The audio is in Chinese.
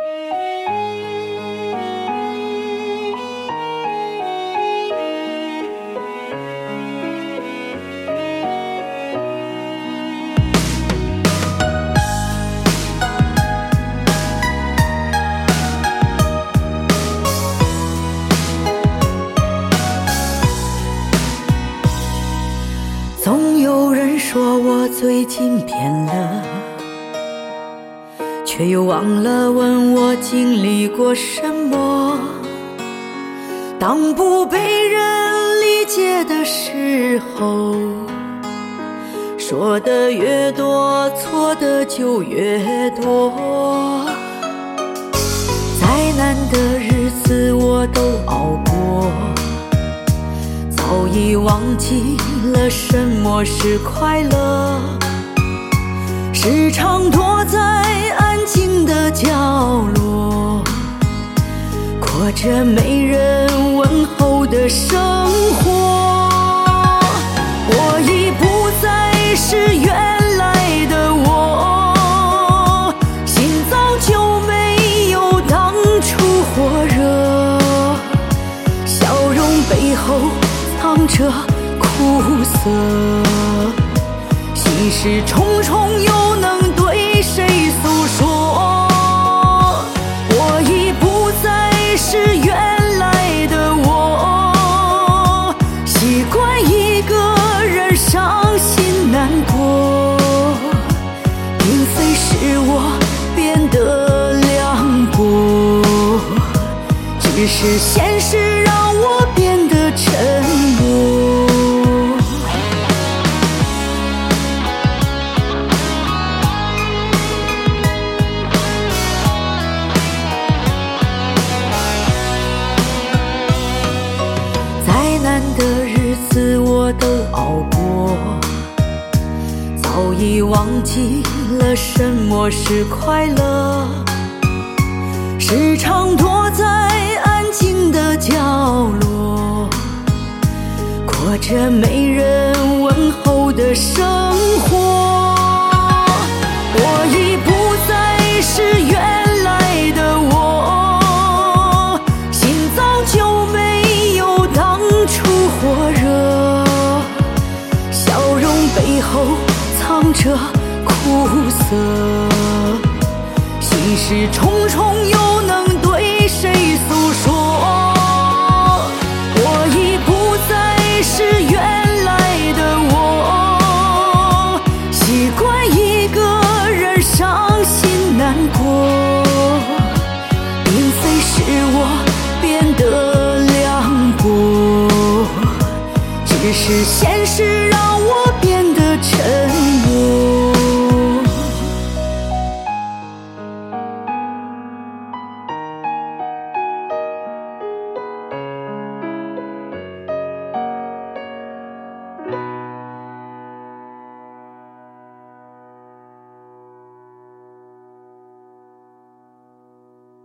总有人说我最近变了，却又忘了问我经历过什么。当不被人理解的时候，说的越多，错的就越多。再难的日子我都熬过，早已忘记了什么是快乐，时常躲在安静的角落，过着没人问候的生活。我已不再是原来的我，心早就没有当初火热，笑容背后藏着苦涩，心事重重又能对谁诉说？我已不再是原来的我，习惯一个人伤心难过，并非是我变得凉薄，只是现实让我变得沉默。再难的日子我都熬过，早已忘记了什么是快乐，时常躲在安静的角落，过着没人问候的生活。我已不再是原来的我，心早就没有当初火热，笑容背后藏着苦涩，心事重重又能对谁诉说？我已不再是原来的我，习惯一个人伤心难过，并非是我变得凉薄，只是现实